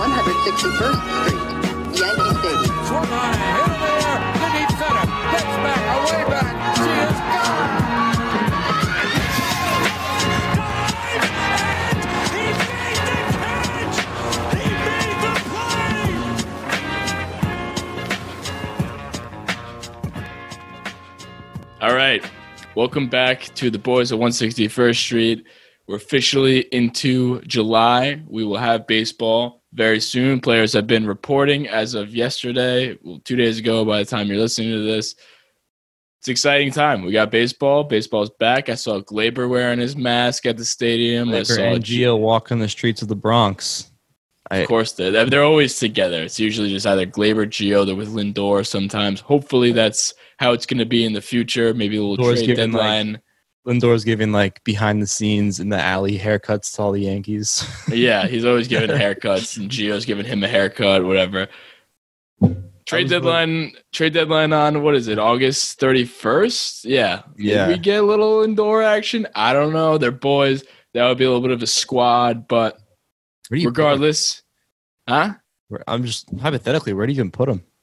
161st Street, Yankee Stadium. Swung on a hit in the air. The deep center. Gets back, away back. She is gone. All right. Welcome back to the boys of 161st Street. We're officially into July. We will have baseball very soon. Players have been reporting as of yesterday, 2 days ago by the time you're listening to this. It's an exciting time. We got baseball. Baseball's back. I saw Gleyber wearing his mask at the stadium. Gleyber I saw and Gio walking the streets of the Bronx. Of course, they're always together. It's usually just either Gleyber, Gio, they're with Lindor sometimes. Hopefully that's how it's going to be in the future. Maybe a little trade deadline. Lindor's giving behind the scenes in the alley haircuts to all the Yankees. Yeah, he's always giving haircuts, and Gio's giving him a haircut, whatever. Trade deadline on, what is it, August 31st? Yeah. Yeah. Maybe we get a little Lindor action. I don't know. They're boys. That would be a little bit of a squad, but regardless. Huh? I'm just hypothetically, where do you even put him?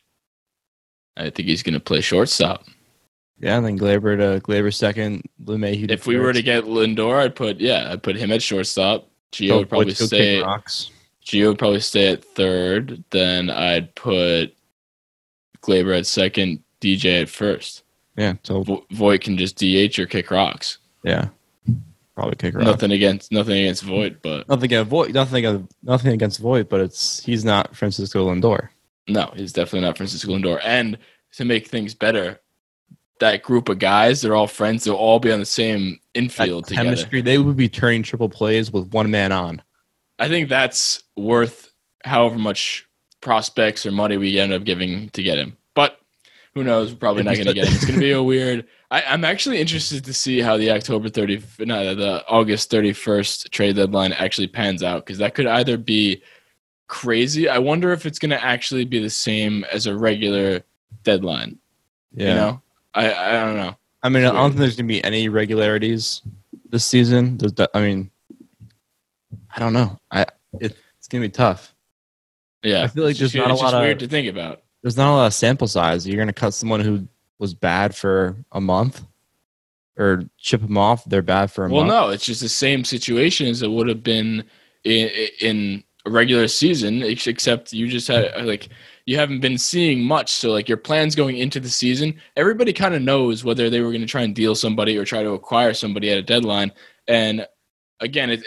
I think he's going to play shortstop. Yeah, and then Gleyber second, LeMahieu. If we were to get Lindor, I'd put him at shortstop. Gio would probably stay. Gio would probably stay at third. Then I'd put Gleyber at second, DJ at first. Yeah, so Voit can just DH or kick rocks. Yeah, probably kick rocks. Nothing against Voit, but nothing against Voit, but he's not Francisco Lindor. No, he's definitely not Francisco Lindor. And to make things better, that group of guys, they're all friends. They'll all be on the same infield together. Chemistry, they would be turning triple plays with one man on. I think that's worth however much prospects or money we end up giving to get him. But who knows? We're probably not going to get him. It's going to be a weird. I'm actually interested to see how the the August 31st trade deadline actually pans out, because that could either be crazy. I wonder if it's going to actually be the same as a regular deadline. Yeah. You know? I don't know. I mean, I don't think there's going to be any irregularities this season. I don't know. It's going to be tough. Yeah. I feel like there's not a lot of weird to think about. There's not a lot of sample size. You're going to cut someone who was bad for a month or chip them off. They're bad for a month. Well, no, it's just the same situation as it would have been in a regular season, except you just had you haven't been seeing much. So your plans going into the season, everybody kind of knows whether they were going to try and deal somebody or try to acquire somebody at a deadline. And again,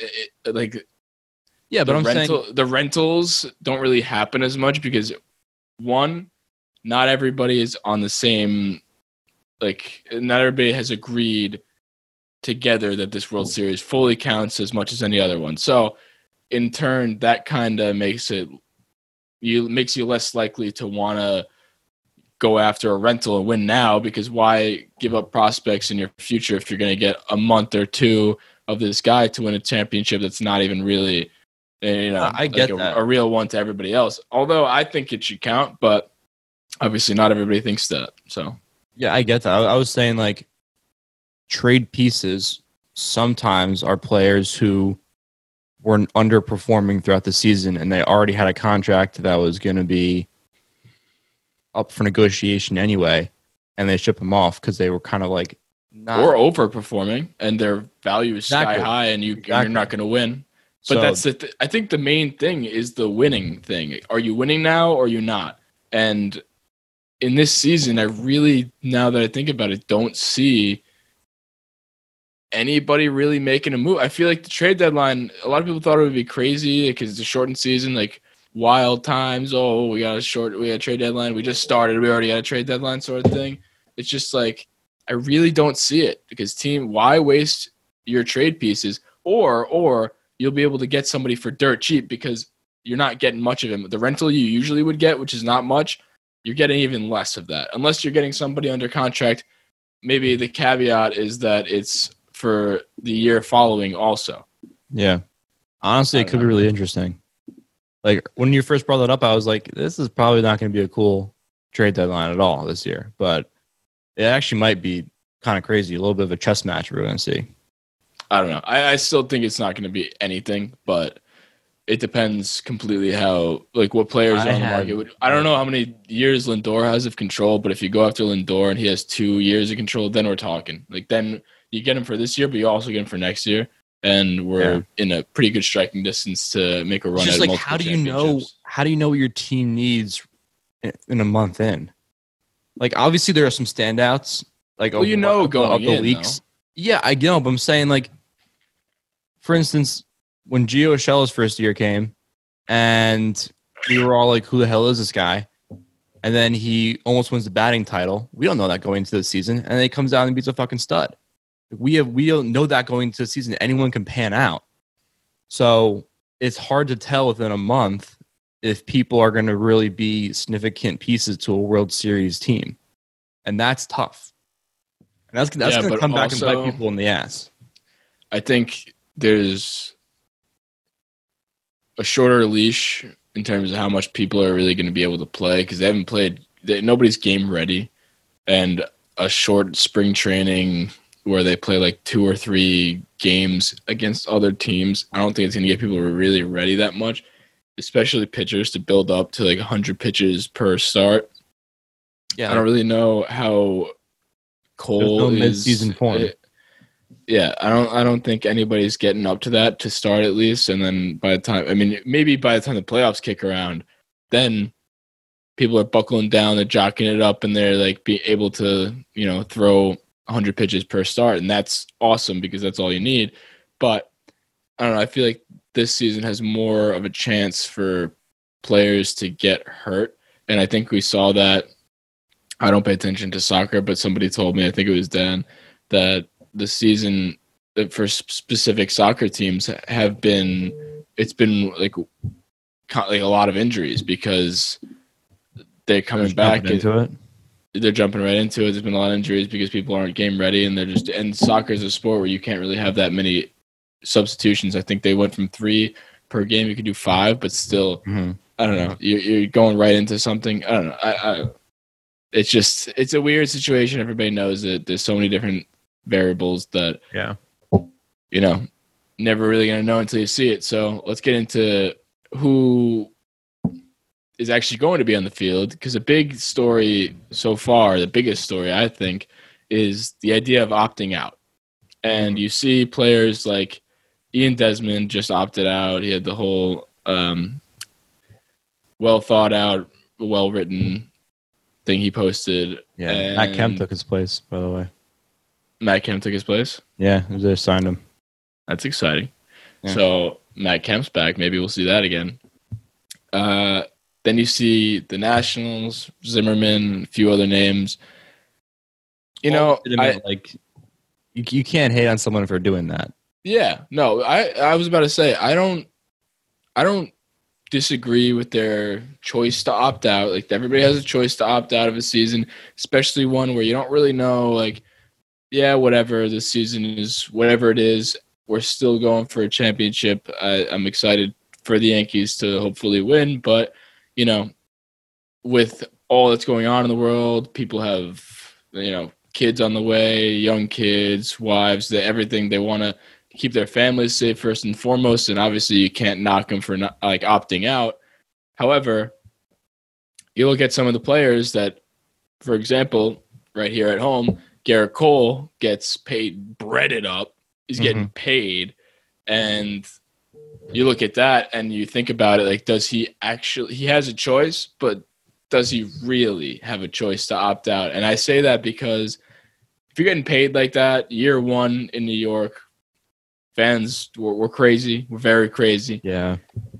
yeah, but saying the rentals don't really happen as much because, one, not everybody is on the same, not everybody has agreed together that this World Series fully counts as much as any other one. So in turn, that kind of makes you less likely to want to go after a rental and win now, because why give up prospects in your future if you're going to get a month or two of this guy to win a championship that's not even really, I get a real one to everybody else. Although I think it should count, but obviously not everybody thinks that. So yeah, I get that. I was saying trade pieces sometimes are players who were underperforming throughout the season, and they already had a contract that was going to be up for negotiation anyway, and they ship them off because they were kind of not or overperforming, and their value is sky high, and you're not going to win. But so, I think the main thing is the winning thing. Are you winning now or are you not? And in this season, I really, now that I think about it, don't see anybody really making a move. I feel like the trade deadline, a lot of people thought it would be crazy because it's a shortened season, wild times. Oh, we got a trade deadline. We just started. We already had a trade deadline sort of thing. It's just I really don't see it, because why waste your trade pieces or you'll be able to get somebody for dirt cheap because you're not getting much of him. The rental you usually would get, which is not much, you're getting even less of that. Unless you're getting somebody under contract, maybe the caveat is that it's for the year following also. Yeah. Honestly, it could be really interesting. When you first brought that up, I was like, this is probably not going to be a cool trade deadline at all this year. But it actually might be kind of crazy. A little bit of a chess match we're going to see. I don't know. I still think it's not going to be anything, but it depends completely how, like, what players are on the market. I don't know how many years Lindor has of control, but if you go after Lindor and he has 2 years of control, then we're talking. Like, then you get him for this year, but you also get him for next year, and we're in a pretty good striking distance to make a run at multiple how do you championships. how do you know what your team needs in a month in? Like, obviously there are some standouts. Like, Well, going the in, weeks. though. Yeah, I know, but I'm saying, like, for instance, when Gio Urshela's first year came, and we were all like, "Who the hell is this guy?" And then he almost wins the batting title. We don't know that going into the season, and then he comes out and beats a fucking stud. We don't know that going into the season. Anyone can pan out, so it's hard to tell within a month if people are going to really be significant pieces to a World Series team, and that's tough. And that's going to come back and bite people in the ass. I think there's a shorter leash in terms of how much people are really going to be able to play because they haven't played. Nobody's game ready, and a short spring training where they play like 2 or 3 games against other teams. I don't think it's going to get people really ready that much, especially pitchers to build up to like 100 pitches per start. Yeah, I don't really know how Cole is mid-season form. I don't think anybody's getting up to that to start at least, and then by the time maybe by the time the playoffs kick around, then people are buckling down, they're jocking it up, and they're like be able to throw 100 pitches per start, and that's awesome because that's all you need. But I don't know. I feel like this season has more of a chance for players to get hurt, and I think we saw that. I don't pay attention to soccer, but somebody told me, I think it was Dan, that the season for specific soccer teams it's been like a lot of injuries because they're coming back into it. They're jumping right into it. There's been a lot of injuries because people aren't game ready, and soccer is a sport where you can't really have that many substitutions. I think they went from 3 per game. You could do 5, but still, I don't know. You're going right into something. I don't know. It's a weird situation. Everybody knows that there's so many different variables that never really gonna know until you see it. So let's get into who is actually going to be on the field, because a big story so far, the biggest story I think, is the idea of opting out. And you see players like Ian Desmond just opted out. He had the whole well thought out, well written thing he posted. Yeah, and Matt Kemp took his place, by the way. Matt Kemp took his place? Yeah, they signed him. That's exciting. Yeah. So Matt Kemp's back. Maybe we'll see that again. Then you see the Nationals, Zimmerman, a few other names. You can't hate on someone for doing that. Yeah, no, I was about to say I don't disagree with their choice to opt out. Like, everybody has a choice to opt out of a season, especially one where you don't really know. Like, yeah, whatever, this season is whatever it is. We're still going for a championship. I'm excited for the Yankees to hopefully win, but with all that's going on in the world, people have kids on the way, young kids, wives, everything. They want to keep their families safe first and foremost, and obviously you can't knock them for not opting out. However, you look at some of the players that, for example, right here at home, Garrett Cole gets paid, breaded up. He's getting paid, and you look at that and you think about it, like, does he has a choice, but does he really have a choice to opt out? And I say that because if you're getting paid like that, year one in New York, fans were crazy. We're very crazy. Yeah.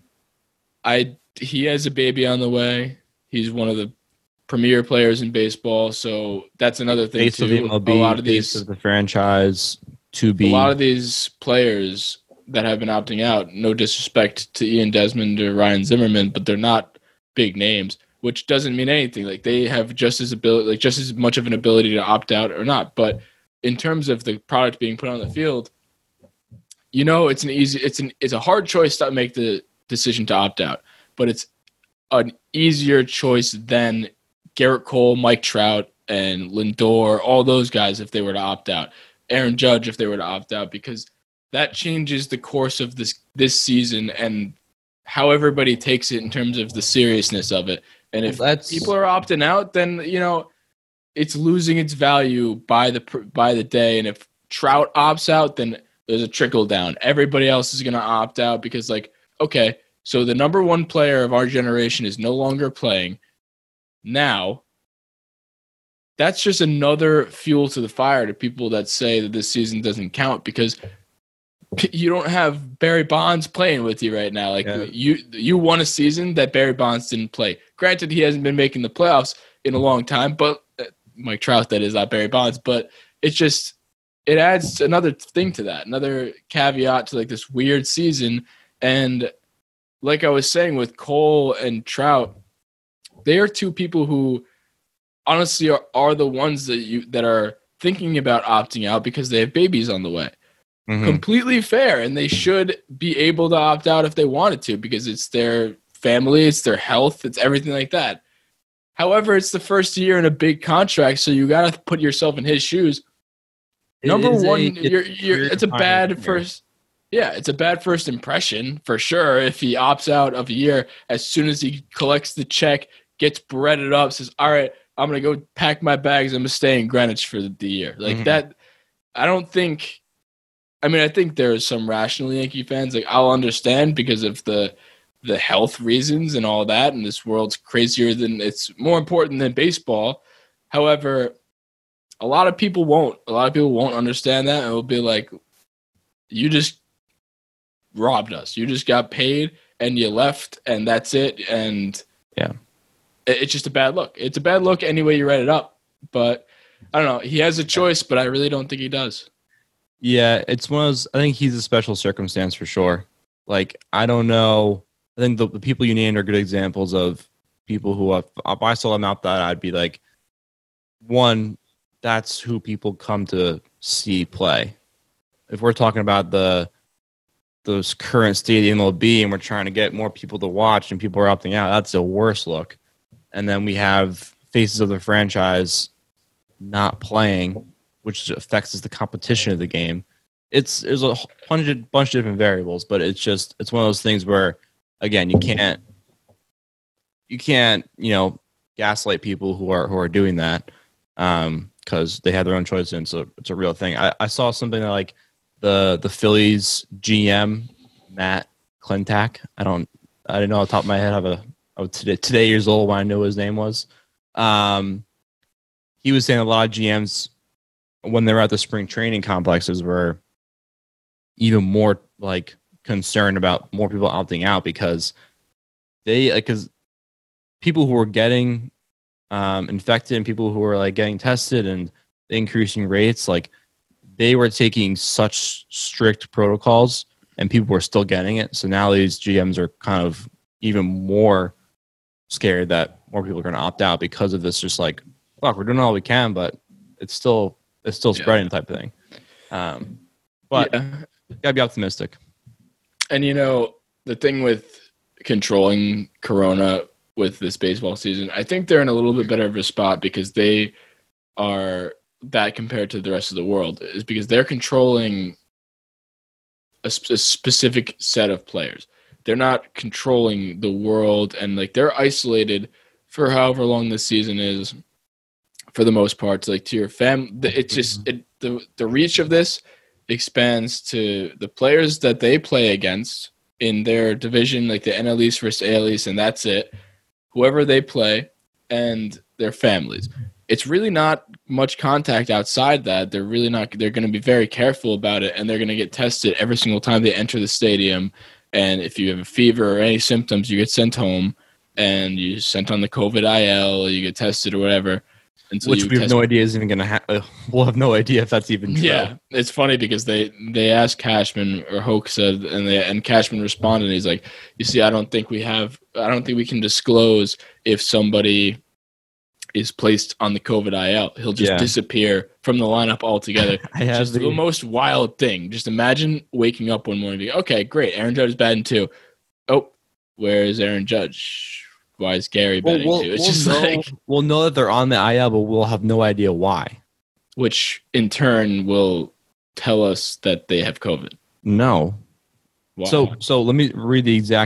He has a baby on the way. He's one of the premier players in baseball, so that's another thing Face too. of the MLB, a lot of face these of the franchise to be. A lot of these players that have been opting out, no disrespect to Ian Desmond or Ryan Zimmerman, but they're not big names, which doesn't mean anything. Like, they have just as much of an ability to opt out or not. But in terms of the product being put on the field, it's a hard choice to make the decision to opt out, but it's an easier choice than Garrett Cole, Mike Trout, and Lindor, all those guys if they were to opt out. Aaron Judge if they were to opt out, because that changes the course of this season and how everybody takes it in terms of the seriousness of it. And if people are opting out, then it's losing its value by the day. And if Trout opts out, then there's a trickle down. Everybody else is going to opt out because, like, okay, so the number one player of our generation is no longer playing. Now, that's just another fuel to the fire to people that say that this season doesn't count because you don't have Barry Bonds playing with you right now. Like you won a season that Barry Bonds didn't play. Granted, he hasn't been making the playoffs in a long time, but Mike Trout, that is, not Barry Bonds. But it adds another thing to that, another caveat to like this weird season. And like I was saying with Cole and Trout, they are two people who honestly are the ones that are thinking about opting out because they have babies on the way. Mm-hmm. Completely fair, and they should be able to opt out if they wanted to because it's their family, it's their health, it's everything like that. However, it's the first year in a big contract, so you got to put yourself in his shoes. Number one, it's a bad first. Yeah, it's a bad first impression for sure. If he opts out of a year as soon as he collects the check, gets breaded up, says, "All right, I'm gonna go pack my bags. I'm gonna stay in Greenwich for the year." Like that, I don't think. I mean, I think there are some rational Yankee fans. Like, I'll understand because of the health reasons and all that, and this world's crazier than it's more important than baseball. However, a lot of people won't. A lot of people won't understand that, and will be like, "You just robbed us. You just got paid, and you left, and that's it." And yeah, it's just a bad look. It's a bad look any way you write it up. But I don't know. He has a choice, but I really don't think he does. Yeah, it's one of those. I think he's a special circumstance for sure. Like, I don't know. I think the people you named are good examples of people who, if I saw them out that, I'd be like, one, that's who people come to see play. If we're talking about those current stadium MLB and we're trying to get more people to watch and people are opting out, that's a worse look. And then we have faces of the franchise not playing, which affects the competition of the game. There's a bunch of different variables, but it's one of those things where, again, you can't gaslight people who are doing that because they have their own choice, and so it's a real thing. I saw something like the Phillies GM Matt Klentak. I didn't know off the top of my head. I was today years old when I knew what his name was. He was saying a lot of GMs, when they're at the spring training complexes, were even more like concerned about more people opting out because people who were getting infected and people who were like getting tested and the increasing rates, like they were taking such strict protocols and people were still getting it. So now these GMs are kind of even more scared that more people are going to opt out because of this. Just like, look, we're doing all we can, but it's still spreading type of thing. But gotta be optimistic. And the thing with controlling Corona with this baseball season, I think they're in a little bit better of a spot because they are that compared to the rest of the world is because they're controlling a specific set of players. They're not controlling the world, and like they're isolated for however long this season is. For the most part, to your family, it's just the reach of this expands to the players that they play against in their division, like the NL East versus AL East, and that's it. Whoever they play and their families. It's really not much contact outside that. They're really not. They're going to be very careful about it, and they're going to get tested every single time they enter the stadium. And if you have a fever or any symptoms, you get sent home, and you sent on the COVID IL, or you get tested or whatever. Which we have no idea is even going to happen. We'll have no idea if that's even true. Yeah, it's funny because they asked Cashman, or Hoke said, and Cashman responded, and he's like, "You see, I don't think we can disclose if somebody is placed on the COVID IL. He'll just disappear from the lineup altogether." Just the most wild thing. Just imagine waking up one morning and being, okay, great, Aaron Judge is batting too. Oh, where is Aaron Judge? Why is Gary betting too? It's we'll know that they're on the IL, but we'll have no idea why. Which in turn will tell us that they have COVID. No. Why? So let me read the exact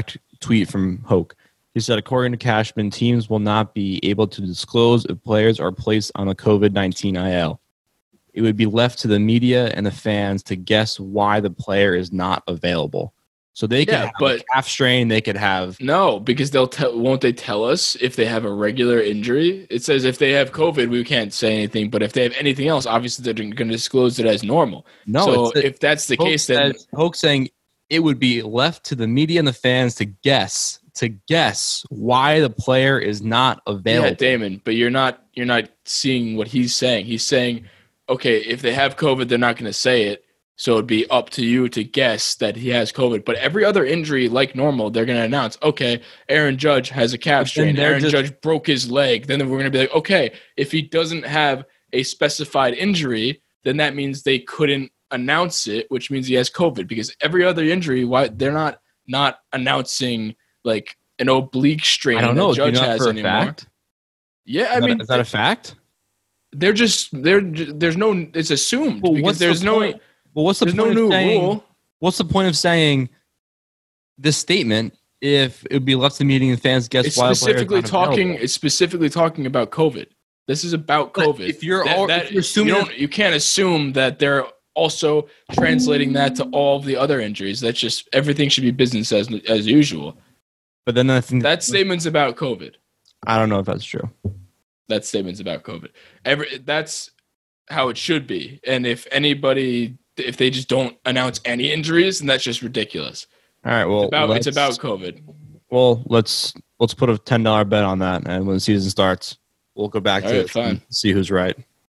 tweet from Hoke. He said, according to Cashman, teams will not be able to disclose if players are placed on the COVID-19 IL. It would be left to the media and the fans to guess why the player is not available. So they could have a calf strain. They could have no, because won't they tell us if they have a regular injury? It says if they have COVID, we can't say anything. But if they have anything else, obviously they're going to disclose it as normal. No, so if that's the case, then Hoke saying it would be left to the media and the fans to guess why the player is not available. Yeah, Damon, but you're not seeing what he's saying. He's saying, okay, if they have COVID, they're not going to say it. So it'd be up to you to guess that he has COVID. But every other injury, like normal, they're going to announce, okay, Aaron Judge has a calf strain. Aaron Judge broke his leg. Then we're going to be like, okay, if he doesn't have a specified injury, then that means they couldn't announce it, which means he has COVID. Because every other injury, why they're not announcing like an oblique strain I don't know. that Judge has anymore. Fact? Yeah, I mean, is that a fact? There's no. It's assumed because there's no. Point? Well, what's the There's point no of new saying, rule. What's the point of saying this statement if it would be left to meeting and fans guess It's why specifically talking about COVID. This is about but COVID. If you're assuming you can't assume that they're also translating that to all of the other injuries. That's just everything should be business as usual. But then I think that statement's about COVID. I don't know if that's true. That statement's about COVID. That's how it should be. And if they just don't announce any injuries, then that's just ridiculous. All right. Well, it's about COVID. Well, let's put a $10 bet on that, and when the season starts, we'll go back to it and see who's right.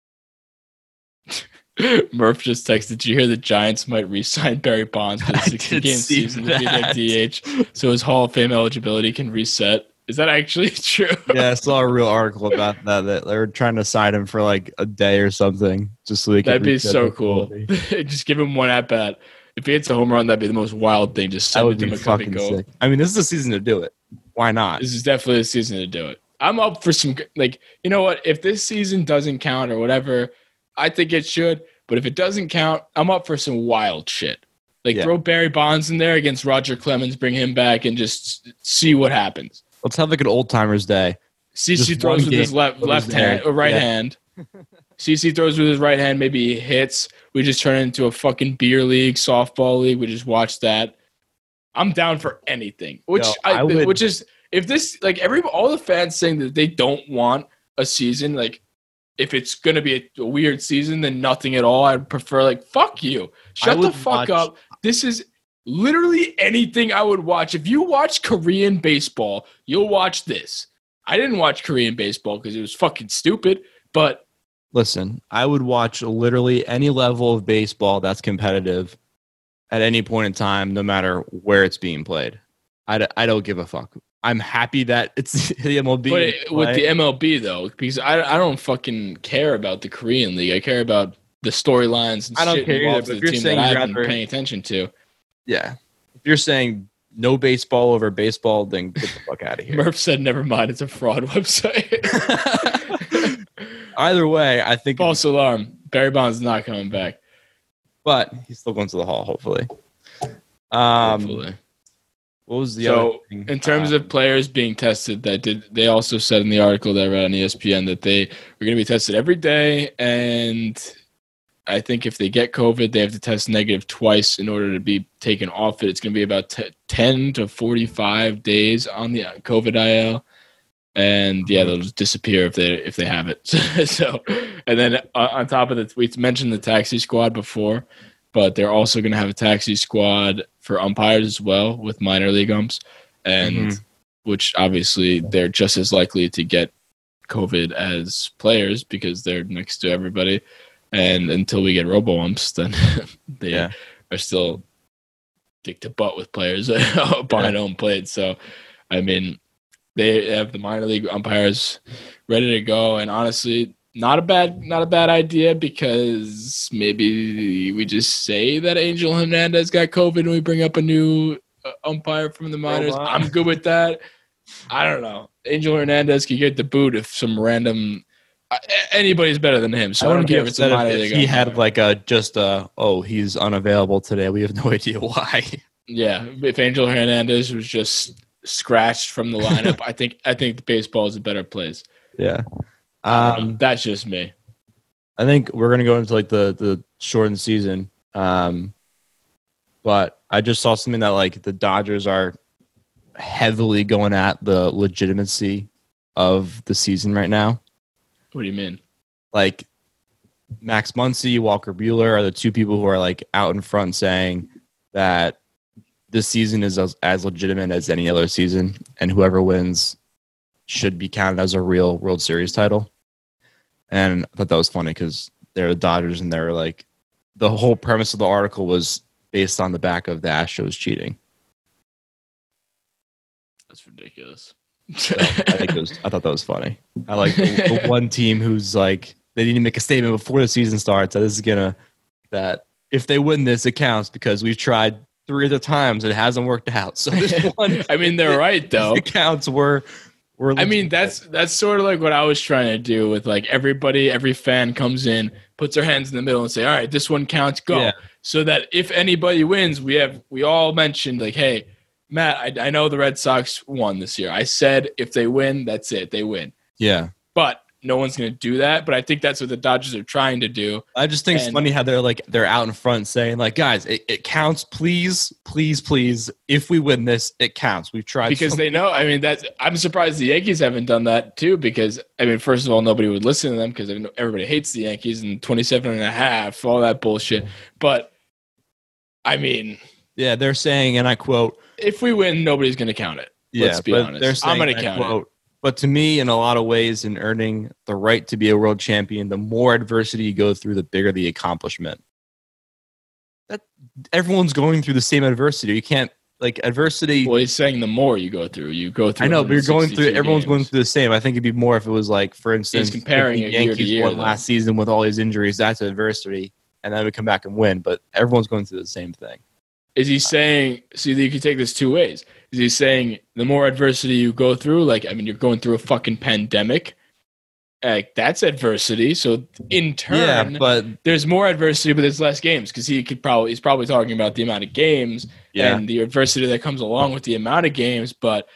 Murph just texted, did you hear the Giants might re-sign Barry Bonds for the 60-game season to be their DH so his Hall of Fame eligibility can reset? Is that actually true? Yeah, I saw a real article about that they were trying to sign him for like a day or something just so they could. That'd be so cool. Just give him one at bat. If he hits a home run, that'd be the most wild thing. Just send it to McCovey go. Sick. I mean, this is the season to do it. Why not? This is definitely the season to do it. I'm up for some, like, you know what? If this season doesn't count or whatever, I think it should. But if it doesn't count, I'm up for some wild shit. Like, throw Barry Bonds in there against Roger Clemens, bring him back, and just see what happens. Let's have like an old timers day. CC throws with his left hand or right hand. CC throws with his right hand. Maybe he hits. We just turn it into a fucking beer league, softball league. We just watch that. I'm down for anything. Which is if this like all the fans saying that they don't want a season, like if it's gonna be a weird season, then nothing at all. I'd prefer like fuck you. Shut the fuck up. This is literally anything I would watch. If you watch Korean baseball, you'll watch this. I didn't watch Korean baseball because it was fucking stupid, but listen, I would watch literally any level of baseball that's competitive at any point in time, no matter where it's being played. I don't give a fuck. I'm happy that it's the MLB. But with the MLB, though, because I don't fucking care about the Korean league. I care about the storylines and shit involved with the team that I've been paying attention to. Yeah. If you're saying no baseball over baseball, then get the fuck out of here. Murph said, never mind, it's a fraud website. Either way, I think... False alarm. Barry Bonds is not coming back. But he's still going to the Hall, hopefully. Hopefully. What was the other thing? In terms of players being tested, they also said in the article that I read on ESPN that they were going to be tested every day, and I think if they get COVID, they have to test negative twice in order to be taken off it. It's going to be about 10 to 45 days on the COVID IL. And they'll just disappear if they have it. So, and then on top of that, we mentioned the taxi squad before, but they're also going to have a taxi squad for umpires as well with minor league umps, and which obviously they're just as likely to get COVID as players because they're next to everybody. And until we get robo umps, then they are still dick to butt with players behind home plate. So, I mean, they have the minor league umpires ready to go, and honestly, not a bad idea because maybe we just say that Angel Hernandez got COVID and we bring up a new umpire from the minors. I'm good with that. I don't know. Angel Hernandez could get the boot if some random anybody's better than him. So I don't care if it's a minor league. He had like he's unavailable today. We have no idea why. Yeah, if Angel Hernandez was just scratched from the lineup. I think the baseball is a better place. Yeah. That's just me. I think we're gonna go into like the shortened season. But I just saw something that like the Dodgers are heavily going at the legitimacy of the season right now. What do you mean? Like Max Muncy, Walker Buehler are the two people who are like out in front saying that this season is as legitimate as any other season, and whoever wins should be counted as a real World Series title. And I thought that was funny because they're the Dodgers, and they're like the whole premise of the article was based on the back of the Astros cheating. That's ridiculous. So I thought that was funny. I like the one team who's like they need to make a statement before the season starts that if they win this, it counts because we've tried 3 other times and it hasn't worked out. So this one, I mean, they're right though. It counts. I mean, that's sort of like what I was trying to do with like every fan comes in, puts their hands in the middle and say, all right, this one counts, go. Yeah. So that if anybody wins, we all mentioned like, hey, Matt, I know the Red Sox won this year. I said if they win, that's it. They win. Yeah. But no one's going to do that. But I think that's what the Dodgers are trying to do. I just think it's funny how they're out in front saying like, guys, it counts. Please, please, please. If we win this, it counts. We've tried. Because they know. I mean, I'm surprised the Yankees haven't done that too. Because I mean, first of all, nobody would listen to them because everybody hates the Yankees and 27.5, all that bullshit. But I mean, yeah, they're saying, and I quote, if we win, nobody's going to count it. Yeah, let's be honest. They're saying, I'm going to count it. But to me, in a lot of ways, in earning the right to be a world champion, the more adversity you go through, the bigger the accomplishment. That everyone's going through the same adversity. You can't like adversity. Well, he's saying the more you go through. I know, but you're going through. Everyone's going through the same. I think it'd be more if it was like, for instance, he's comparing the Yankees year to year, won last season with all these injuries. That's adversity, and then we come back and win. But everyone's going through the same thing. Is he saying? See, you can take this two ways. Is he saying the more adversity you go through, like, I mean, you're going through a fucking pandemic, like that's adversity. So in turn, but there's more adversity, but there's less games because he's probably talking about the amount of games and the adversity that comes along with the amount of games. But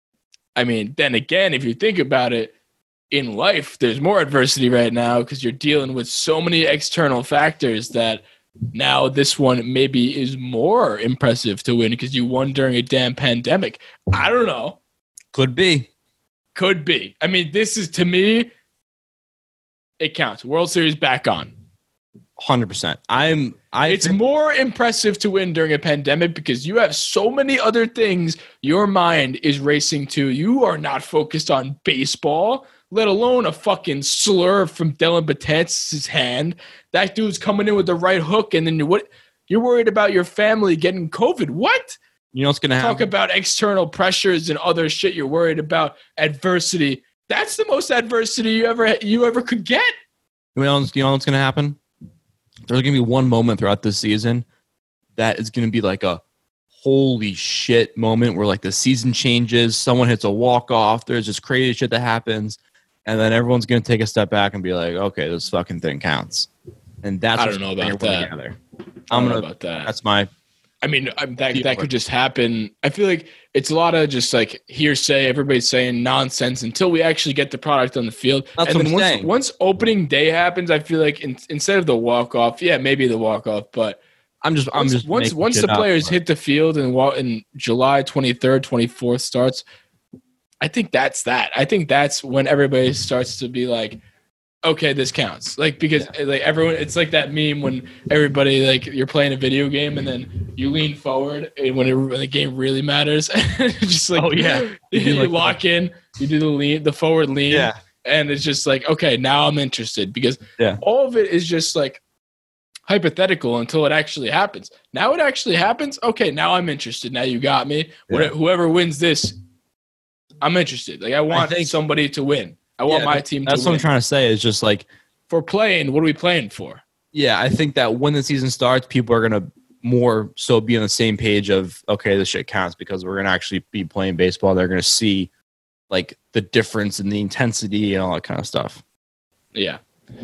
I mean, then again, if you think about it, in life, there's more adversity right now because you're dealing with so many external factors that. Now this one maybe is more impressive to win because you won during a damn pandemic. I don't know. Could be. I mean, this is to me, it counts. World Series back on. 100%. It's more impressive to win during a pandemic because you have so many other things your mind is racing to. You are not focused on baseball, let alone a fucking slur from Dylan Betances' hand. That dude's coming in with the right hook, and then you're worried about your family getting COVID. What? You know what's going to happen? Talk about external pressures and other shit. You're worried about adversity. That's the most adversity you ever could get. You know what's going to happen? There's going to be one moment throughout this season that is going to be like a holy shit moment where like the season changes, someone hits a walk-off, there's this crazy shit that happens, and then everyone's going to take a step back and be like, okay, this fucking thing counts. And that's I don't know about that. I don't know about that. That's my... I mean, that could just happen. I feel like it's a lot of just like hearsay. Everybody's saying nonsense until we actually get the product on the field. That's and what I'm then saying. Once opening day happens, I feel like instead of the walk off, maybe the walk off, but once the players hit the field and July 23rd, 24th starts, I think that's that. I think that's when everybody starts to be like, okay, this counts. Like, because like everyone, it's like that meme when everybody, like, you're playing a video game and then you lean forward and when the game really matters, just like, you lock in, you do the forward lean. Yeah. And it's just like, okay, now I'm interested because all of it is just like hypothetical until it actually happens. Now it actually happens. Okay, now I'm interested. Now you got me. Yeah. Whoever wins this, I'm interested. Like, I want somebody to win. I want my team to win. That's what I'm trying to say is just like, for playing, what are we playing for? Yeah, I think that when the season starts, people are going to more so be on the same page of, okay, this shit counts because we're going to actually be playing baseball. They're going to see like the difference in the intensity and all that kind of stuff. Yeah.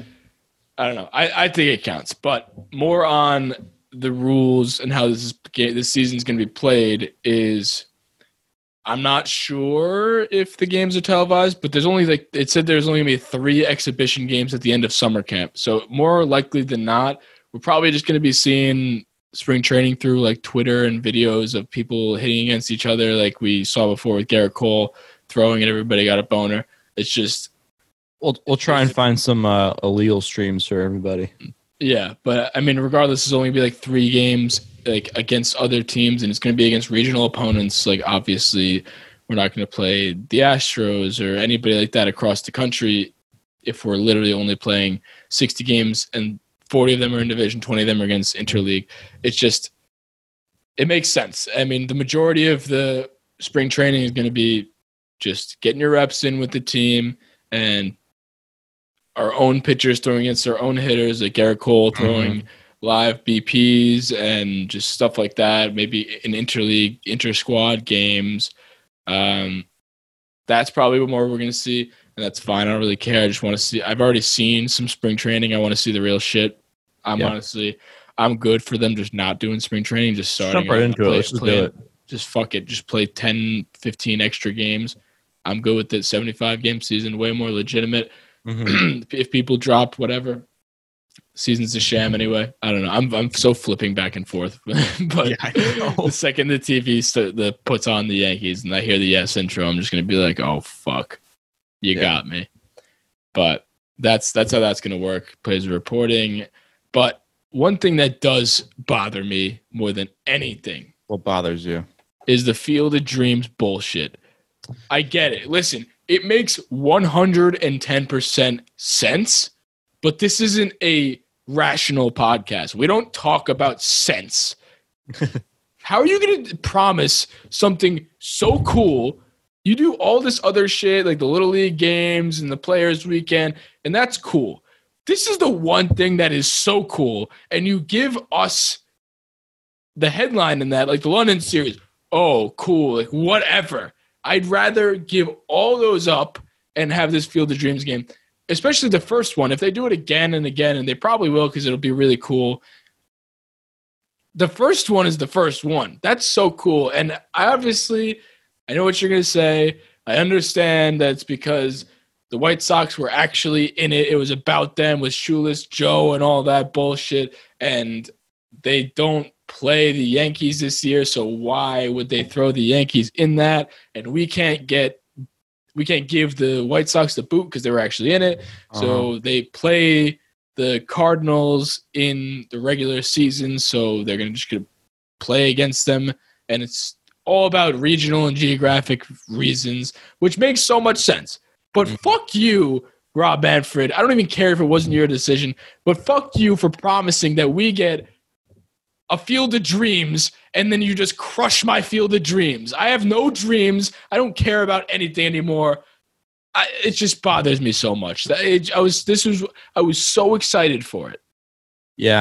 I don't know. I think it counts, but more on the rules and how this season is going to be played is I'm not sure if the games are televised, but there's only it said there's only gonna be 3 exhibition games at the end of summer camp. So more likely than not, we're probably just gonna be seeing spring training through like Twitter and videos of people hitting against each other, like we saw before with Garrett Cole throwing and everybody got a boner. It's just we'll try and find some illegal streams for everybody. Yeah, but I mean, regardless, it's only gonna be like 3 games like against other teams, and it's going to be against regional opponents. Like obviously, we're not going to play the Astros or anybody like that across the country if we're literally only playing 60 games and 40 of them are in division, 20 of them are against interleague. It's just it makes sense. I mean, the majority of the spring training is going to be just getting your reps in with the team and our own pitchers throwing against our own hitters, like Garrett Cole throwing live BPs and just stuff like that. Maybe in interleague, inter-squad games. That's probably what more we're going to see, and that's fine. I don't really care. I just want to see. I've already seen some spring training. I want to see the real shit. I'm good for them just not doing spring training, just starting. Jump right into it. Let's just do it. Just fuck it. Just play 10, 15 extra games. I'm good with it. 75-game season, way more legitimate. If people drop, whatever. Season's a sham anyway. I don't know. I'm so flipping back and forth. But the second the TV puts on the Yankees and I hear the Yes intro, I'm just going to be like, oh, fuck. You got me. But that's how that's going to work. Players reporting. But one thing that does bother me more than anything. What bothers you? Is the Field of Dreams bullshit. I get it. Listen, it makes 110% sense, but this isn't a rational podcast. We don't talk about sense. How are you going to promise something so cool? You do all this other shit, like the Little League games and the Players Weekend, and that's cool. This is the one thing that is so cool, and you give us the headline in that, like the London series. Oh, cool, like whatever. I'd rather give all those up and have this Field of Dreams game, especially the first one. If they do it again and again, and they probably will because it'll be really cool. The first one is the first one. That's so cool. And I know what you're going to say. I understand that it's because the White Sox were actually in it. It was about them with Shoeless Joe and all that bullshit. And they don't play the Yankees this year, so why would they throw the Yankees in that? And we can't give the White Sox the boot because they were actually in it. So they play the Cardinals in the regular season, so they're just going to play against them. And it's all about regional and geographic reasons, which makes so much sense. But fuck you, Rob Manfred. I don't even care if it wasn't your decision, but fuck you for promising that we get a Field of Dreams, and then you just crush my Field of Dreams. I have no dreams. I don't care about anything anymore. It just bothers me so much. I was so excited for it. Yeah.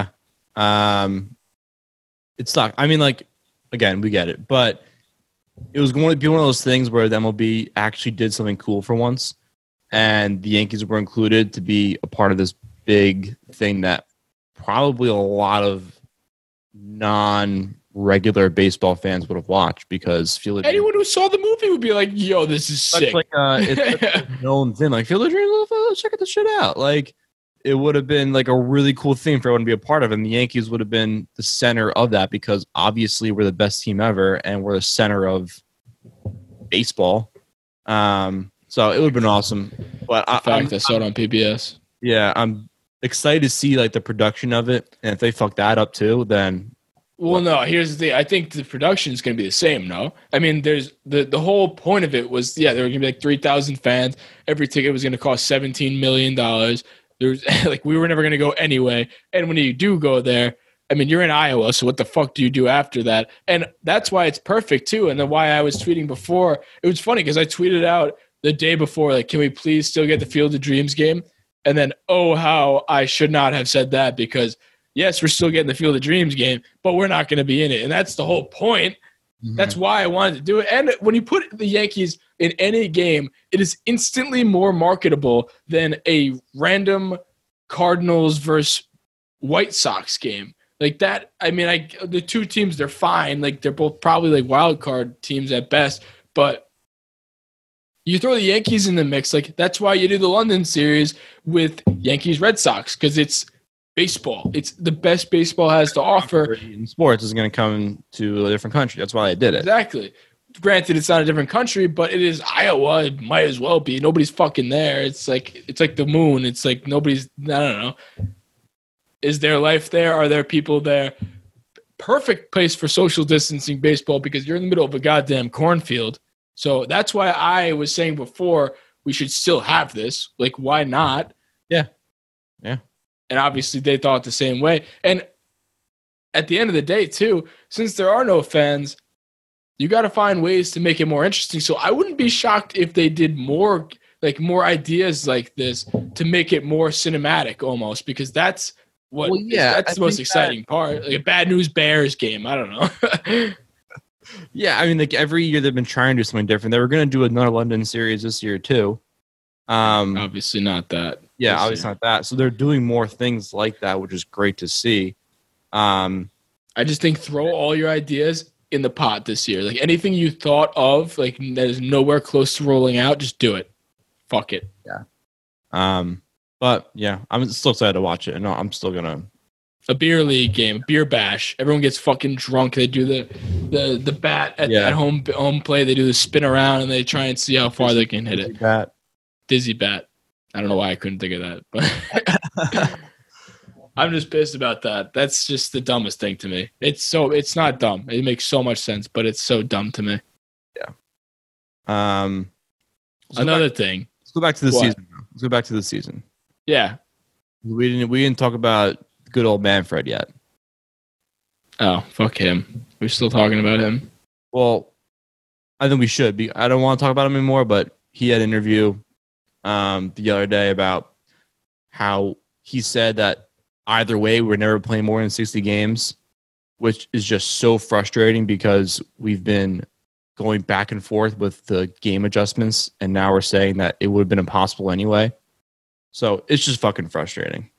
It's not. I mean, like, again, we get it, but it was going to be one of those things where the MLB actually did something cool for once, and the Yankees were included to be a part of this big thing that probably a lot of non-regular baseball fans would have watched, because anyone who saw the movie would be like, yo, this is sick. It's like a known thing. Like, Field of Dreams, let's check this shit out. Like, it would have been like a really cool thing for everyone to be a part of, and the Yankees would have been the center of that, because obviously we're the best team ever and we're the center of baseball. So it would have been awesome. But I saw it on PBS. Yeah, I'm excited to see like the production of it, and if they fuck that up too, then no, here's the thing. I think the production is going to be the same. No, I mean, there's the whole point of it was, there were going to be like 3,000 fans. Every ticket was going to cost $17 million. There's like, we were never going to go anyway. And when you do go there, I mean, you're in Iowa, so what the fuck do you do after that? And that's why it's perfect too. And then why I was tweeting before, it was funny because I tweeted out the day before, like, can we please still get the Field of Dreams game? And then, oh, how I should not have said that, because yes, we're still getting the Field of Dreams game, but we're not going to be in it. And that's the whole point. Mm-hmm. That's why I wanted to do it. And when you put the Yankees in any game, it is instantly more marketable than a random Cardinals versus White Sox game. Like that, I mean, the two teams, they're fine. Like, they're both probably like wild card teams at best. but you throw the Yankees in the mix. Like, that's why you do the London series with Yankees Red Sox, because it's baseball. It's the best baseball has to offer. In sports is going to come to a different country. That's why I did it. Exactly. Granted, it's not a different country, but it is Iowa. It might as well be. Nobody's fucking there. It's like the moon. It's like nobody's. I don't know. Is there life there? Are there people there? Perfect place for social distancing baseball, because you're in the middle of a goddamn cornfield. So that's why I was saying before we should still have this. Like, why not? Yeah. And obviously they thought the same way. And at the end of the day, too, since there are no fans, you got to find ways to make it more interesting. So I wouldn't be shocked if they did more ideas like this to make it more cinematic almost, because that's what that's the most exciting part. Like a Bad News Bears game. I don't know. Yeah, I mean, like every year they've been trying to do something different. They were going to do another London series this year too. Obviously not that. Yeah, obviously not that. So they're doing more things like that, which is great to see. I just think throw all your ideas in the pot this year. Like anything you thought of, like that is nowhere close to rolling out, just do it. Fuck it. Yeah. But yeah, I'm still excited to watch it, and I'm still gonna. A beer league game, beer bash. Everyone gets fucking drunk. They do the bat at home play. They do the spin around and they try and see how far they can hit it. Dizzy bat. I don't know why I couldn't think of that, but I'm just pissed about that. That's just the dumbest thing to me. It's not dumb. It makes so much sense, but it's so dumb to me. Yeah. Another thing. Let's go back to the season. Let's go back to the season. Yeah. We didn't talk about good old Manfred yet. Oh, fuck him. We're still talking about him. Well, I think we should be. I don't want to talk about him anymore, but he had an interview the other day about how he said that either way, we're never playing more than 60 games, which is just so frustrating because we've been going back and forth with the game adjustments, and now we're saying that it would have been impossible anyway. So it's just fucking frustrating.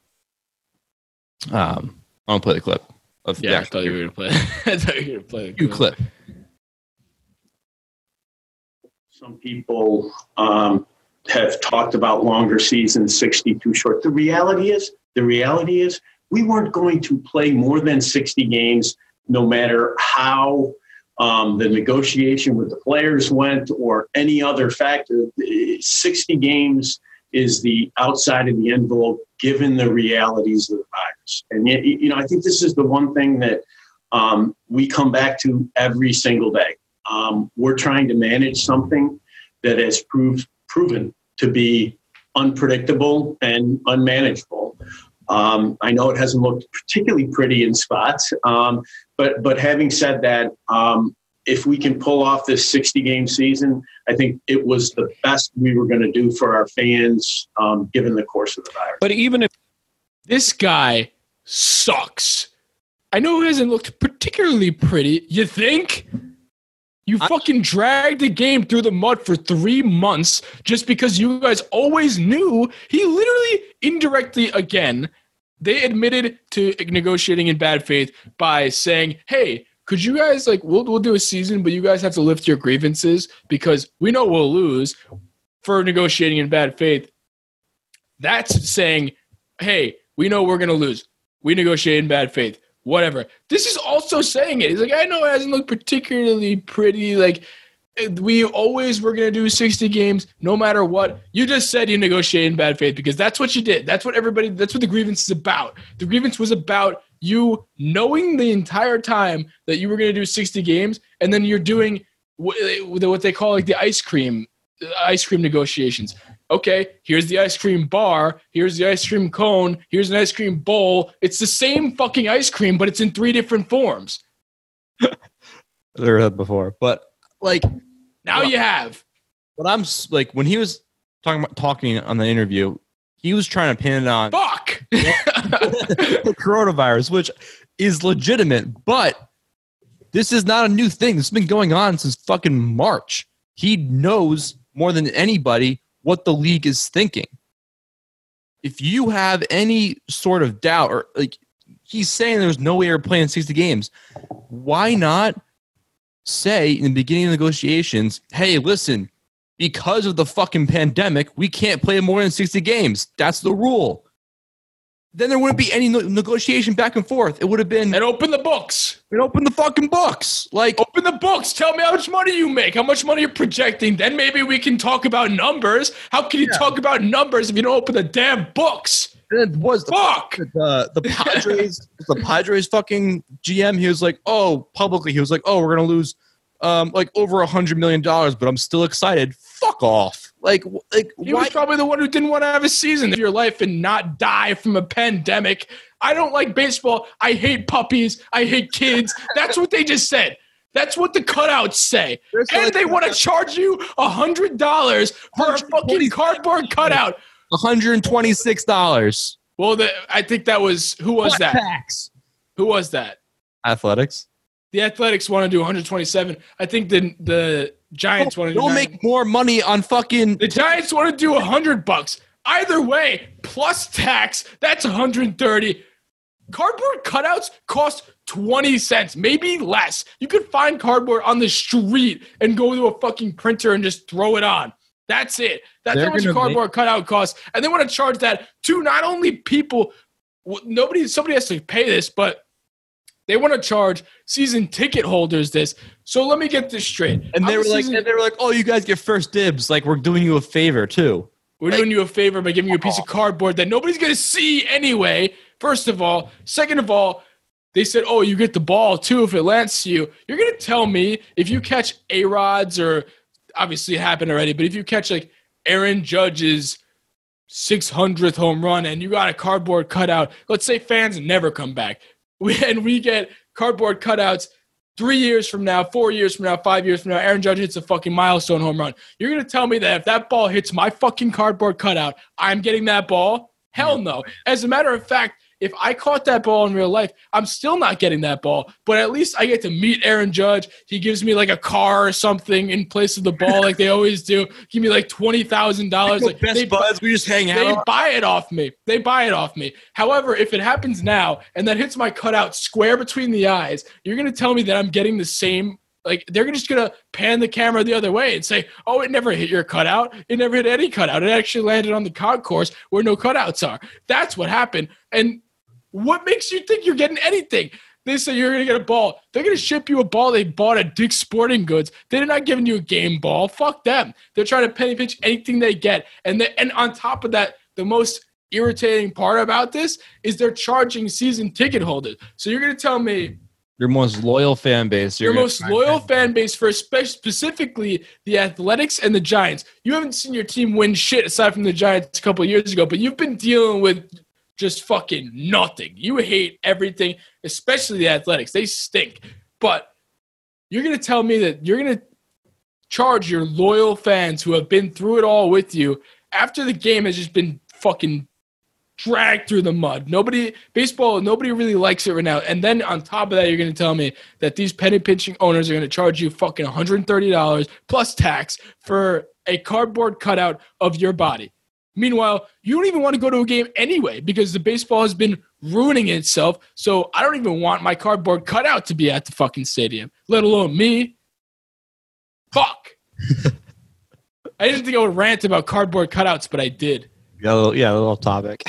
I'll play the clip. I thought you were going to play. I thought you were going to play the clip. Some people have talked about longer seasons, 62 short. The reality is we weren't going to play more than 60 games, no matter how the negotiation with the players went or any other factor. 60 games is the outside of the envelope, given the realities of the virus. And yet, I think this is the one thing that we come back to every single day. We're trying to manage something that has proven to be unpredictable and unmanageable. I know it hasn't looked particularly pretty in spots, but having said that, if we can pull off this 60-game season, I think it was the best we were going to do for our fans, given the course of the virus. But even if this guy sucks, I know it hasn't looked particularly pretty. You think? You fucking dragged the game through the mud for 3 months just because you guys always knew. He literally indirectly, again, they admitted to negotiating in bad faith by saying, hey, could you guys, we'll do a season, but you guys have to lift your grievances because we know we'll lose for negotiating in bad faith. That's saying, hey, we know we're going to lose. We negotiate in bad faith. Whatever. This is also saying it. He's like, I know it hasn't looked particularly pretty. We always were going to do 60 games no matter what. You just said you negotiated in bad faith because that's what you did. That's what the grievance is about. The grievance was about you knowing the entire time that you were going to do 60 games, and then you're doing what they call the ice cream negotiations. Okay, here's the ice cream bar, here's the ice cream cone, here's an ice cream bowl. It's the same fucking ice cream, but it's in 3 different forms. I've never heard that before, but now you have. What I'm when he was talking on the interview, he was trying to pin it on the coronavirus, which is legitimate, but this is not a new thing. This has been going on since fucking March. He knows more than anybody what the league is thinking. If you have any sort of doubt, or he's saying there's no way you're playing 60 games, why not say in the beginning of negotiations, hey, listen, because of the fucking pandemic, we can't play more than 60 games. That's the rule. Then there wouldn't be any negotiation back and forth. It would have been... And open the books. And open the fucking books. Like, open the books. Tell me how much money you make, how much money you're projecting. Then maybe we can talk about numbers. How can you talk about numbers if you don't open the damn books? It was the Padres. The Padres fucking GM. He was like, publicly, he was like, we're gonna lose, like over $100 million, but I'm still excited. Fuck off. Like he was probably the one who didn't want to have a season of your life and not die from a pandemic. I don't like baseball. I hate puppies. I hate kids. That's what they just said. That's what the cutouts say. And they want to charge you $100 for a fucking cardboard cutout. $126. Well, I think that was who was that? Tax. Who was that? Athletics. The Athletics want to do 127. I think the Giants want to do. They'll make more money on fucking. The Giants want to do $100. Either way, plus tax, that's 130. Cardboard cutouts cost 20 cents, maybe less. You could find cardboard on the street and go to a fucking printer and just throw it on. That's it. That's how much a cardboard cutout costs. And they want to charge that to not only people, somebody has to pay this, but they want to charge season ticket holders this. So let me get this straight. And they were like, oh, you guys get first dibs. Like, we're doing you a favor too. We're doing you a favor by giving you a piece of cardboard that nobody's going to see anyway, first of all. Second of all, they said, oh, you get the ball too if it lands to you. You're going to tell me if you catch A-Rods or – obviously it happened already, but if you catch like Aaron Judge's 600th home run and you got a cardboard cutout, let's say fans never come back, and we get cardboard cutouts 3 years from now, 4 years from now, 5 years from now, Aaron Judge hits a fucking milestone home run. You're going to tell me that if that ball hits my fucking cardboard cutout, I'm getting that ball? Hell no. As a matter of fact, if I caught that ball in real life, I'm still not getting that ball. But at least I get to meet Aaron Judge. He gives me like a car or something in place of the ball like they always do. Give me like $20,000. Like best buds, we just hang out. They buy it off me. However, if it happens now and that hits my cutout square between the eyes, you're going to tell me that I'm getting the same. Like, they're just going to pan the camera the other way and say, oh, it never hit your cutout. It never hit any cutout. It actually landed on the concourse where no cutouts are. That's what happened. And what makes you think you're getting anything? They say you're going to get a ball. They're going to ship you a ball they bought at Dick's Sporting Goods. They're not giving you a game ball. Fuck them. They're trying to penny pinch anything they get. And on top of that, the most irritating part about this is they're charging season ticket holders. So you're going to tell me your most loyal fan base. Your most loyal fan base for specifically the Athletics and the Giants. You haven't seen your team win shit aside from the Giants a couple of years ago, but you've been dealing with just fucking nothing. You hate everything, especially the Athletics. They stink. But you're going to tell me that you're going to charge your loyal fans who have been through it all with you after the game has just been fucking dragged through the mud. Nobody really likes it right now. And then on top of that, you're going to tell me that these penny pinching owners are going to charge you fucking $130 plus tax for a cardboard cutout of your body. Meanwhile, you don't even want to go to a game anyway because the baseball has been ruining itself. So I don't even want my cardboard cutout to be at the fucking stadium, let alone me. Fuck. I didn't think I would rant about cardboard cutouts, but I did. A little off topic.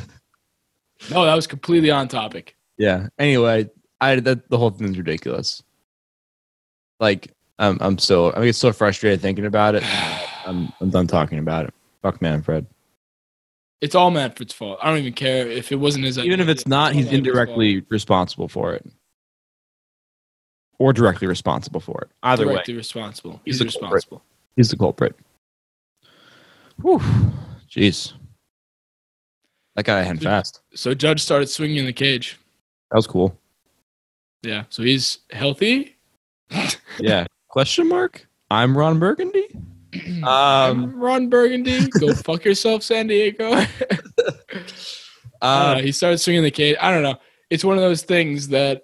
No, that was completely on topic. Yeah. Anyway, the whole thing's ridiculous. Like, I get so frustrated thinking about it. I'm done talking about it. Fuck Manfred. It's all Manfred's fault. I don't even care if it wasn't his idea. Even if it's not, he's indirectly responsible for it. Or directly responsible for it. Either way. Directly responsible. He's responsible. He's the culprit. Whew. Jeez. That guy had fast. So Judge started swinging in the cage. That was cool. Yeah. So he's healthy? Yeah. Question mark? I'm Ron Burgundy? I'm Ron Burgundy. Go fuck yourself, San Diego. He started swinging the cage. I don't know. It's one of those things that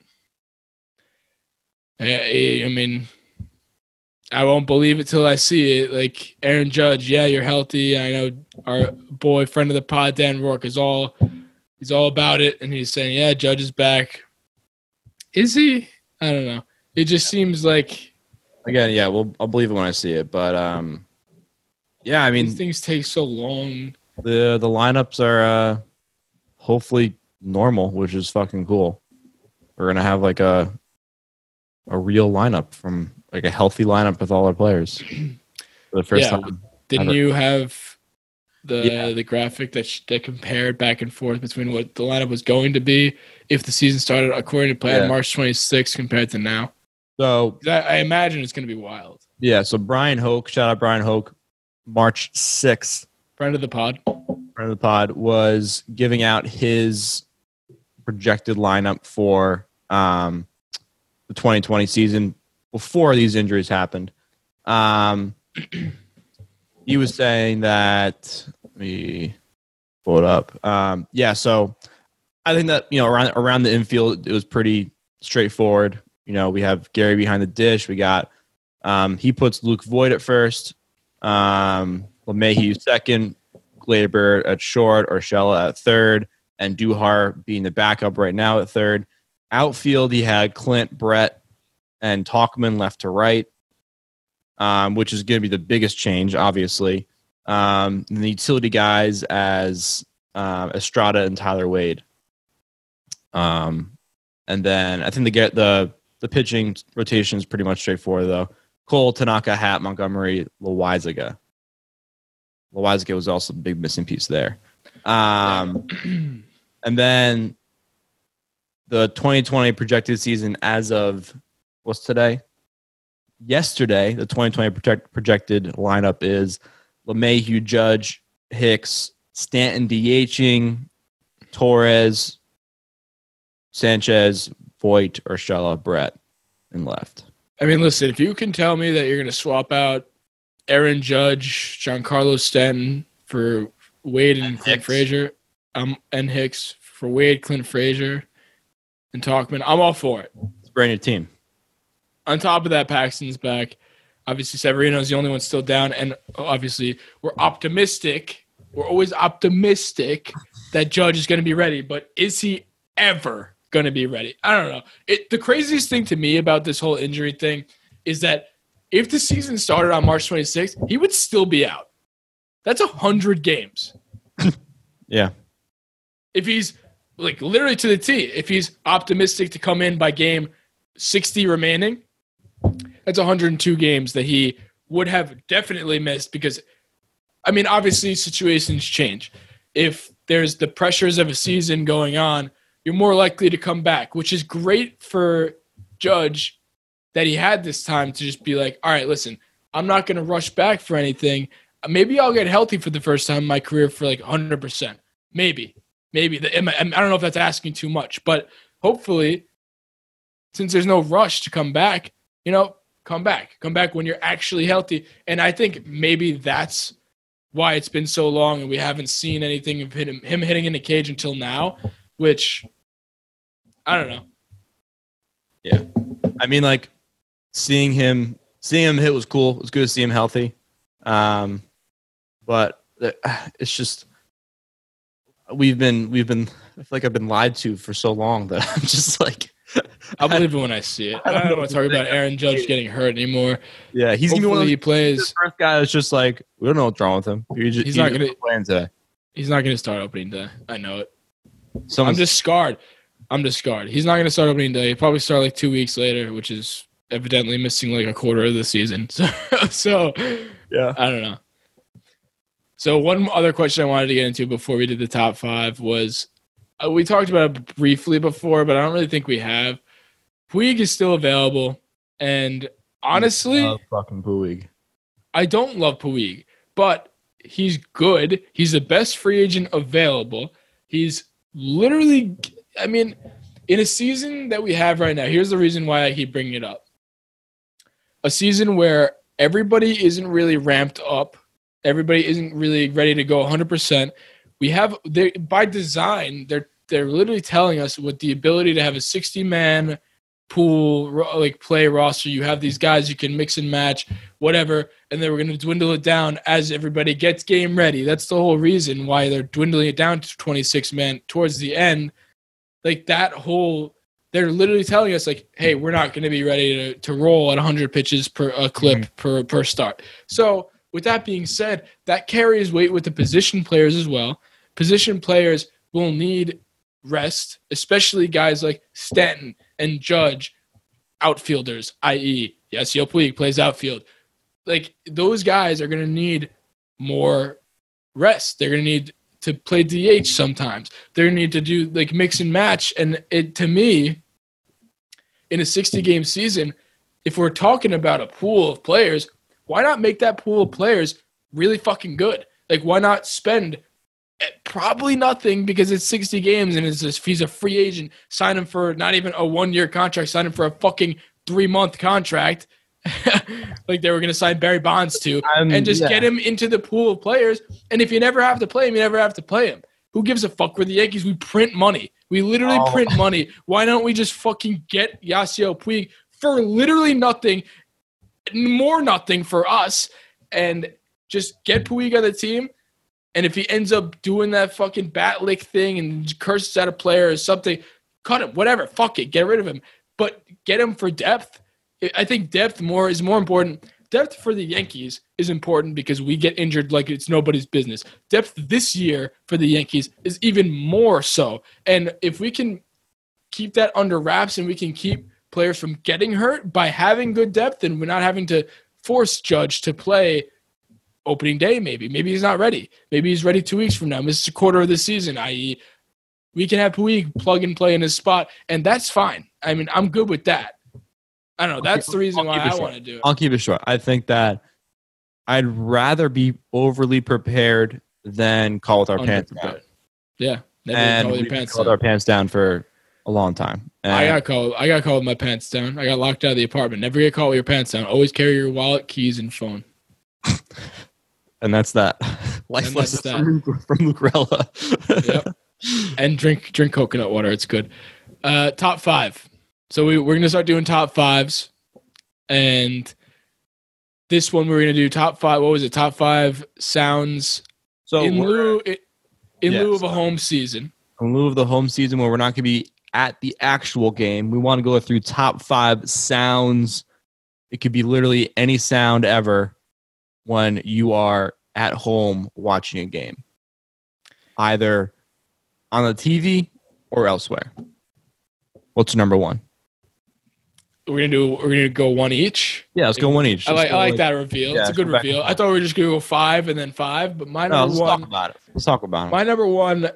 I mean, I won't believe it till I see it. Like Aaron Judge, yeah, you're healthy. I know our boy, friend of the pod, Dan Rourke, he's all about it, and he's saying, yeah, Judge is back. Is he? I don't know. It just seems like Again, yeah, I'll believe it when I see it. But yeah, I mean, these things take so long. the lineups are hopefully normal, which is fucking cool. We're gonna have like a real lineup from like a healthy lineup with all our players for the first time. Didn't ever. you have the graphic that compared back and forth between what the lineup was going to be if the season started according to plan March 26th compared to now? So I imagine it's going to be wild. yeah, so Brian Hoke, shout out Brian Hoke, March 6th, Friend of the pod. Was giving out his projected lineup for the 2020 season before these injuries happened. He was saying that, let me pull it up. So I think that, around the infield, it was pretty straightforward. We have Gary behind the dish. We got, he puts Luke Voigt at first, LeMahieu second, Glaber at short, Urshela at third, and Duhar being the backup right now at third. Outfield, he had Clint, Brett, and Talkman left to right, which is going to be the biggest change, obviously. And the utility guys as Estrada and Tyler Wade. And then I think the pitching rotation is pretty much straightforward, though. Cole, Tanaka, Happ, Montgomery, Loizaga. Loizaga was also a big missing piece there. And then the 2020 projected season as of, what's today? Yesterday, the 2020 projected lineup is LeMahieu, Judge, Hicks, Stanton DHing, Torres, Sanchez, Voigt, Urshela, Brett, and left. I mean, listen, if you can tell me that you're going to swap out Aaron Judge, Giancarlo Stanton for Wade and Clint Frazier, and Hicks for Wade, Clint Frazier, and Talkman, I'm all for it. It's a brand new team. On top of that, Paxton's back. Obviously, Severino's the only one still down, and obviously, we're optimistic. We're always optimistic that Judge is going to be ready, but is he ever going to be ready? I don't know. The craziest thing to me about this whole injury thing is that if the season started on March 26th, he would still be out. That's 100 games. Yeah. If he's like literally to the T, if he's optimistic to come in by game 60 remaining, that's 102 games that he would have definitely missed because, I mean, obviously situations change. If there's the pressures of a season going on, you're more likely to come back, which is great for Judge that he had this time to just be like, all right, listen, I'm not going to rush back for anything. Maybe I'll get healthy for the first time in my career for like 100%. Maybe. I don't know if that's asking too much, but hopefully, since there's no rush to come back, come back when you're actually healthy. And I think maybe that's why it's been so long and we haven't seen anything of him hitting in the cage until now, which I don't know. Yeah. I mean, like seeing him hit was cool. It was good to see him healthy. But it's just, we've been, I feel like I've been lied to for so long that I'm just like, I'll believe it when I see it. I don't want to talk about Aaron Judge getting hurt anymore. Yeah, he's going to be one of he plays. The first guy that's just like, we don't know what's wrong with him. He's not going to play today. He's not going to start opening day. I know it. I'm just scarred. He's not going to start opening day. He'll probably start like 2 weeks later, which is evidently missing like a quarter of the season. So yeah, I don't know. So one other question I wanted to get into before we did the top five was, we talked about it briefly before, but I don't really think we have. Puig is still available, and honestly, I love fucking Puig. I don't love Puig, but he's good. He's the best free agent available. He's literally, I mean, in a season that we have right now, here's the reason why I keep bringing it up. A season where everybody isn't really ramped up. Everybody isn't really ready to go 100%. We have, by design, they're literally telling us with the ability to have a 60-man pool, like play roster. You have these guys you can mix and match, whatever, and then we're going to dwindle it down as everybody gets game ready. That's the whole reason why they're dwindling it down to 26 men towards the end. Like that whole they're literally telling us like, hey, we're not going to be ready to roll at 100 pitches per clip per start. So with that being said, that carries weight with the position players as well. Position players will need rest, especially guys like Stanton and Judge, outfielders, i.e., Yasiel Puig plays outfield. Like, those guys are going to need more rest. They're going to need to play DH sometimes. They're going to need to do, like, mix and match. And it, to me, in a 60-game season, if we're talking about a pool of players, why not make that pool of players really fucking good? Like, why not spend probably nothing because it's 60 games and it's just, if he's a free agent, sign him for not even a 1-year contract, sign him for a fucking 3-month contract like they were going to sign Barry Bonds to, and just get him into the pool of players. And if you never have to play him, you never have to play him. Who gives a fuck? We're the Yankees. We print money. We literally print money. Why don't we just fucking get Yasiel Puig for literally nothing, more nothing for us, and just get Puig on the team? And if he ends up doing that fucking bat lick thing and curses at a player or something, cut him, whatever, fuck it, get rid of him. But get him for depth. I think depth is more important. Depth for the Yankees is important because we get injured like it's nobody's business. Depth this year for the Yankees is even more so. And if we can keep that under wraps and we can keep players from getting hurt by having good depth, and we're not having to force Judge to play opening day, maybe he's not ready. Maybe he's ready 2 weeks from now. This is a quarter of the season, i.e., we can have Puig plug and play in his spot, and that's fine. I mean, I'm good with that. I don't know. That's the reason why I want to do it. I'll keep it short. I think that I'd rather be overly prepared than call with our pants down. Yeah. And we've called our pants down for a long time. And I got called with my pants down. I got locked out of the apartment. Never get caught with your pants down. Always carry your wallet, keys, and phone. And that's that. Life lesson from Lucarella. Yep. And drink coconut water. It's good. Top 5. So we're going to start doing top 5s. And this one we're going to do top 5. What was it? Top 5 sounds in lieu of a home season. In lieu of the home season where we're not going to be at the actual game. We want to go through top 5 sounds. It could be literally any sound ever when you are at home watching a game, either on the TV or elsewhere. What's number 1? We're gonna go one each. Yeah, let's go one each. I like that reveal. Yeah, it's a good reveal. I thought we were just gonna go 5 and then 5, but my number 1. Let's talk about it. Let's talk about it. My number 1.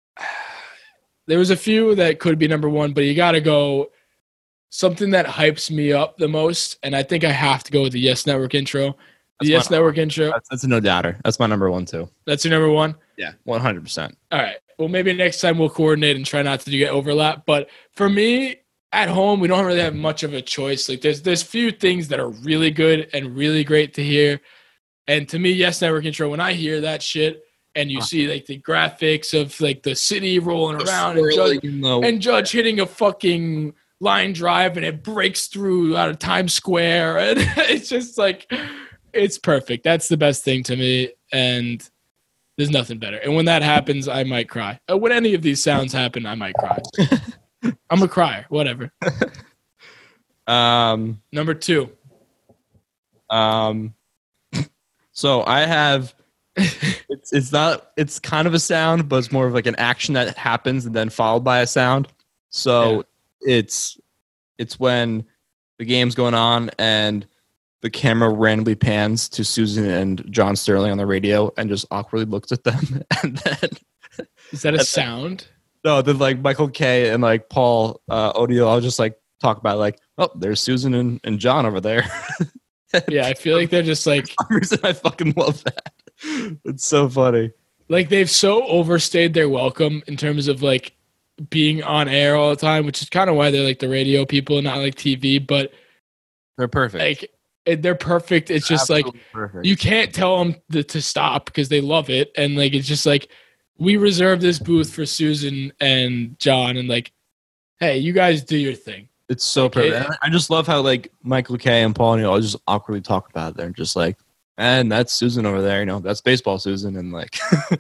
There was a few that could be number 1, but you gotta go something that hypes me up the most, and I think I have to go with the Yes Network intro. Yes Network intro. That's a no doubter. That's my number 1 too. That's your number 1? Yeah, 100%. All right. Well, maybe next time we'll coordinate and try not to get overlap. But for me, at home, we don't really have much of a choice. Like there's few things that are really good and really great to hear. And to me, Yes Network intro, when I hear that shit and you see like the graphics of like the city rolling around and Judge hitting a fucking line drive and it breaks through out of Times Square, and it's just like, it's perfect. That's the best thing to me. And there's nothing better. And when that happens, I might cry. When any of these sounds happen, I might cry. I'm a crier. Whatever. Number 2. So I have. It's kind of a sound, but it's more of like an action that happens and then followed by a sound. So it's when the game's going on and the camera randomly pans to Susan and John Sterling on the radio and just awkwardly looks at them. And then is that a sound? No, then like Michael K and like Paul O'Neill, I'll just like talk about like, oh, there's Susan and John over there. Yeah, I feel like they're just like. For some reason, I fucking love that. It's so funny. Like they've so overstayed their welcome in terms of like being on air all the time, which is kind of why they're like the radio people, not like TV. But they're perfect. Like they're perfect. It's just like perfect. You can't tell them to stop because they love it, and like it's just like. We reserve this booth for Susan and John, and like, hey, you guys do your thing. It's so perfect. I just love how like Michael K and Paul O'Neill just awkwardly talk about it. They're just like, and that's Susan over there. You know, that's baseball Susan, and like,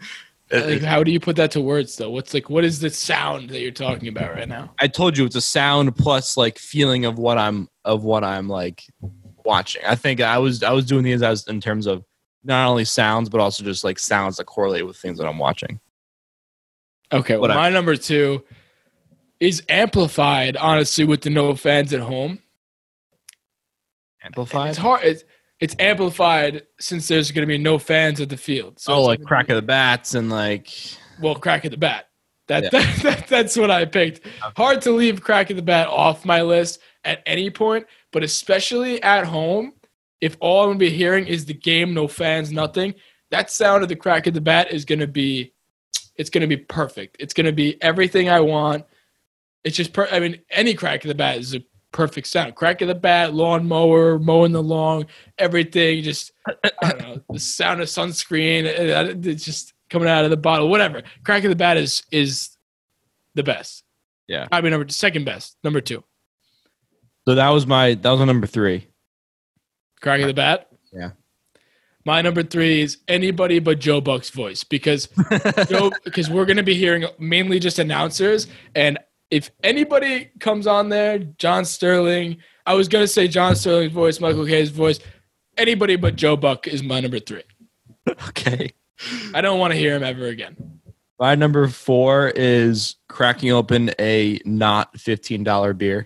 Like, how do you put that to words though? What is the sound that you're talking about right now? I told you it's a sound plus like feeling of what I'm like watching. I think I was doing these as in terms of not only sounds but also just like sounds that correlate with things that I'm watching. Okay, well, my number 2 is amplified, honestly, with the no fans at home. Amplified? It's hard. It's amplified since there's going to be no fans at the field. So like crack of the bats and like. Well, crack of the bat. That's what I picked. Okay. Hard to leave crack of the bat off my list at any point, but especially at home, if all I'm going to be hearing is the game, no fans, nothing, that sound of the crack of the bat is going to be, it's going to be perfect. It's going to be everything I want. It's just, any crack of the bat is a perfect sound. Crack of the bat, lawnmower, mowing the lawn, everything. Just, I don't know, the sound of sunscreen. It's just coming out of the bottle, whatever. Crack of the bat is the best. Yeah. Second best, number 2. So that was my number 3. Crack of the bat? Yeah. My number 3 is anybody but Joe Buck's voice because we're going to be hearing mainly just announcers. And if anybody comes on there, John Sterling, I was going to say John Sterling's voice, Michael Kay's voice, anybody but Joe Buck is my number 3. Okay. I don't want to hear him ever again. My number 4 is cracking open a not $15 beer.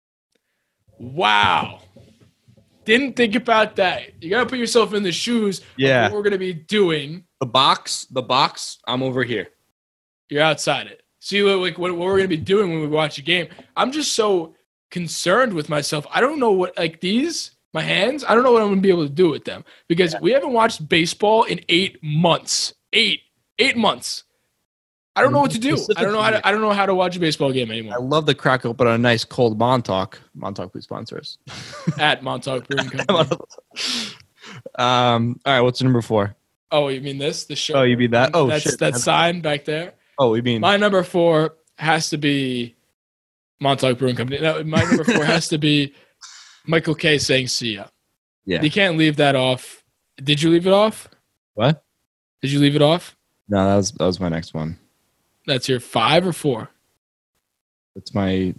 Wow. Didn't think about that. You got to put yourself in the shoes of what we're going to be doing. The box, I'm over here. You're outside it. See what we're going to be doing when we watch a game. I'm just so concerned with myself. I don't know what, my hands, I don't know what I'm going to be able to do with them because we haven't watched baseball in 8 months. 8 months. I don't know what to do. I don't know how to watch a baseball game anymore. I love the crack open a nice cold Montauk. Montauk, please sponsor us. At Montauk Brewing Company. All right, what's number 4? Oh, you mean this? The show? Oh, you mean that? Oh, that's, shit. That sign back there? Oh, you mean... My number 4 has to be Montauk Brewing Company. No, my number 4 has to be Michael Kay saying "see ya." Yeah. You can't leave that off. Did you leave it off? What? Did you leave it off? No, that was my next one. That's your 5 or 4? That's my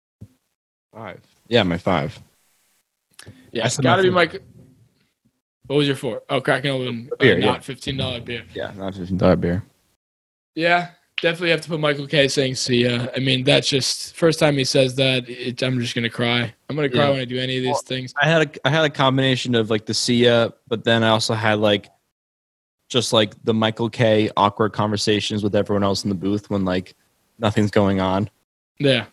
5. Yeah, my 5. Yeah, it's got to be Mike. What was your 4? Oh, cracking open not $15 beer. Yeah, not $15 beer. Yeah, definitely have to put Michael Kay saying "see ya." I mean, that's just first time he says that. I'm just gonna cry. I'm gonna cry when I do any of these things. I had a combination of like the "see ya," but then I also had like just like the Michael Kay awkward conversations with everyone else in the booth when like nothing's going on. Yeah,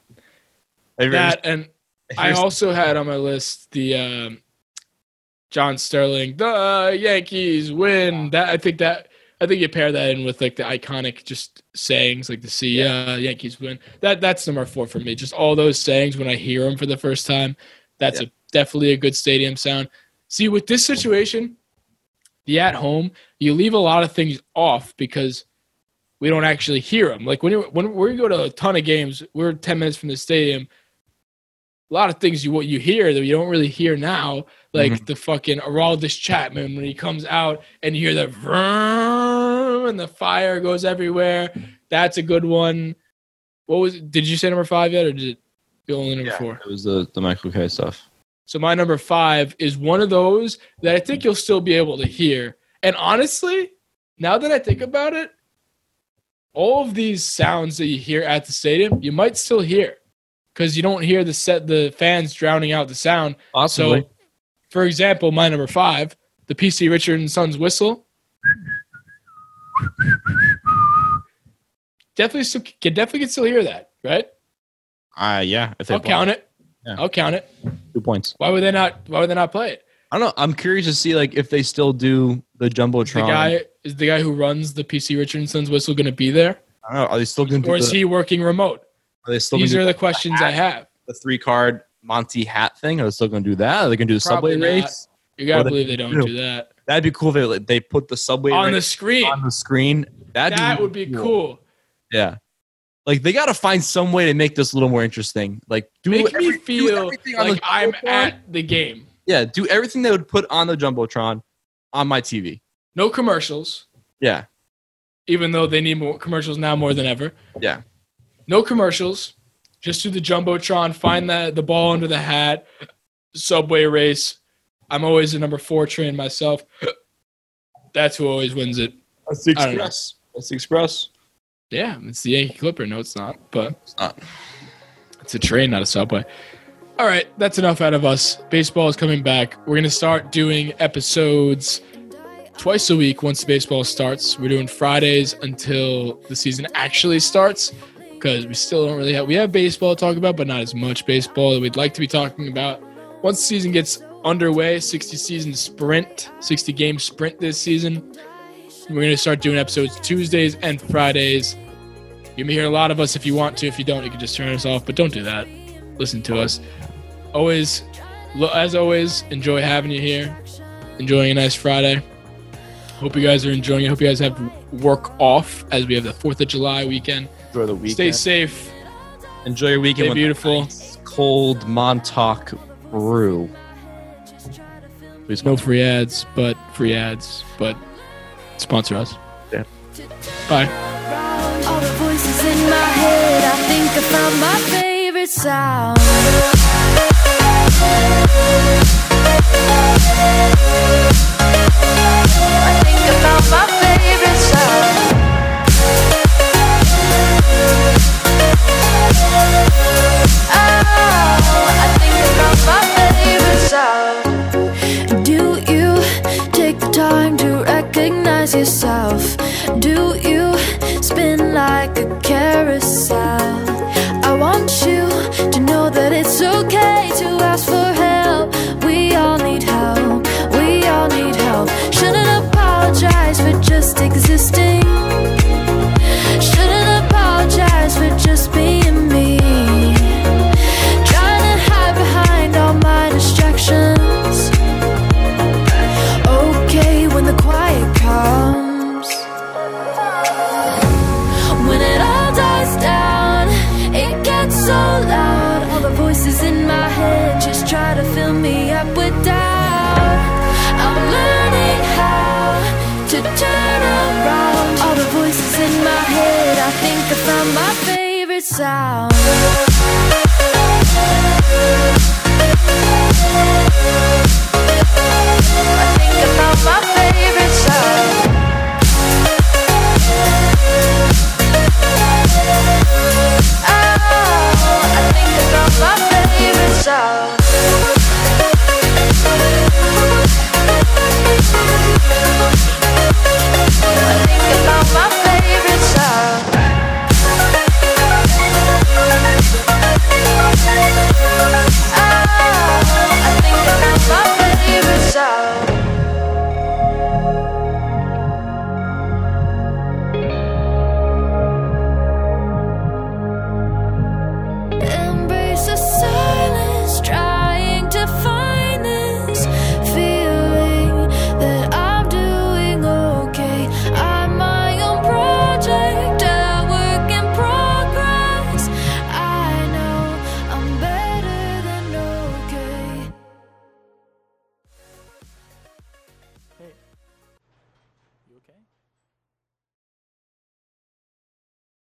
and I also had on my list the John Sterling, the Yankees win. I think you pair that in with like the iconic just sayings like the "see ya," Yankees win. That's number 4 for me. Just all those sayings when I hear them for the first time. That's definitely a good stadium sound. See, with this situation, the at home, you leave a lot of things off because we don't actually hear them. Like when we go to a ton of games, we're 10 minutes from the stadium. A lot of things you hear that you don't really hear now, like the fucking Aroldis Chapman when he comes out and you hear the vroom and the fire goes everywhere. That's a good one. Did you say number 5 yet, or did it go only number 4? It was the Michael Kay stuff. So my number 5 is one of those that I think you'll still be able to hear. And honestly, now that I think about it, all of these sounds that you hear at the stadium, you might still hear because you don't hear the fans drowning out the sound. Possibly. So, for example, my number 5, the PC Richard and Sons whistle. Definitely can still hear that, right? Yeah. I'll count it. Yeah. I'll count it. 2 points. Why would they not play it? I don't know. I'm curious to see like if they still do the Jumbotron. Is the guy who runs the PC Richard and Sons whistle going to be there? I don't know. Are they still going to? Or is he working remote? Are they still? These are the questions I have. The 3-card Monty hat thing. Are they still going to do that? Are they going to do the Probably subway not. race? You gotta believe they don't do that. That'd be cool if they put the subway on race the screen. That would be cool. Yeah. Like they got to find some way to make this a little more interesting. Like make me feel like I'm at the game. Yeah, do everything they would put on the Jumbotron on my TV. No commercials. Yeah. even though they need more commercials now more than ever. Yeah. No commercials. Just do the Jumbotron, find the ball under the hat, subway race. I'm always the number 4 train myself. That's who always wins it. That's the I don't know. Express. That's the Express. Yeah, it's the Yankee Clipper. No, it's not. But It's not. it's a train, not a subway. All right, that's enough out of us. Baseball is coming back. We're going to start doing episodes twice a week once baseball starts. We're doing Fridays until the season actually starts because we still don't really we have baseball to talk about, but not as much baseball that we'd like to be talking about. Once the season gets underway, 60-game sprint this season, we're going to start doing episodes Tuesdays and Fridays. You may hear a lot of us if you want to. If you don't, you can just turn us off, but don't do that. Listen to us. As always, enjoy having you here. Enjoying a nice Friday. Hope you guys are enjoying it. Hope you guys have work off as we have the 4th of July weekend. Enjoy the weekend. Stay safe. Enjoy your weekend. Stay with beautiful. Nice cold Montauk brew. Please No free ads, but sponsor us. Yeah. Bye. All the voices in my head, I think I found my favorite sound. I think I found my favorite sound. Oh, I think I found my favorite sound. Do you take the time to recognize yourself? Do you spin like a carousel? I want you to know that it's okay to ask for help. We all need help. We all need help. Shouldn't apologize for just existing. Shouldn't apologize for just being me. Trying to hide behind all my distractions. Okay, when the quiet comes. When it all dies down, it gets so loud. All the voices in my head just try to fill me up with doubt. I'm learning how to turn around. All the voices in my head, I think I found my favorite sound.